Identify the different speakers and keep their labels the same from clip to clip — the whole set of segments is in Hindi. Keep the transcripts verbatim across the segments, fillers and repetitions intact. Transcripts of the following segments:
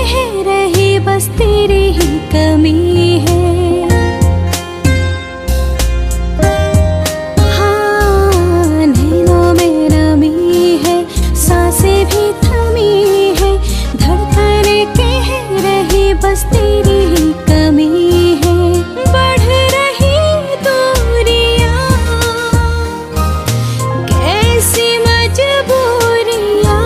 Speaker 1: कह रही बस तेरी ही कमी है। हाँ, नैनों में नमी है, सांसें भी थमी है, धड़कने कह रही बस तेरी ही कमी है। बढ़ रही दूरियां, कैसी मजबूरियां,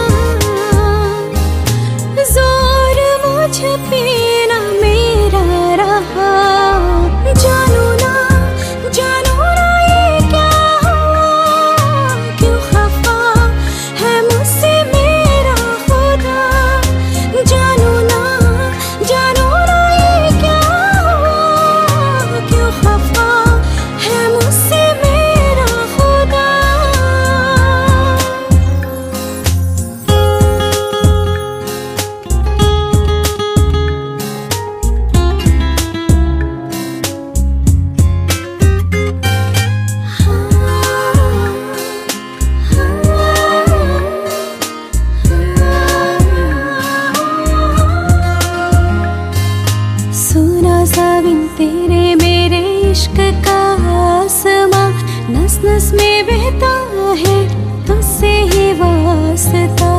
Speaker 1: जोर मुझ पे ना मेरा रहा। जानू ना जानू ना ये क्या हुआ, क्यों खफा है मुझसे मेरा खुदा। जानू ना जानू ना ये क्या हुआ, क्यों खफा है मुझसे मेरा खुदा। सुना साबिन तेरे मेरे इश्क का आसमां, नस नस में बहता है तुझसे ही वास्ता।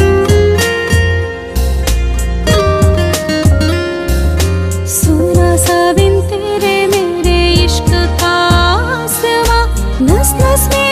Speaker 1: सुना साबिन तेरे मेरे इश्क का आसमां, नस नस में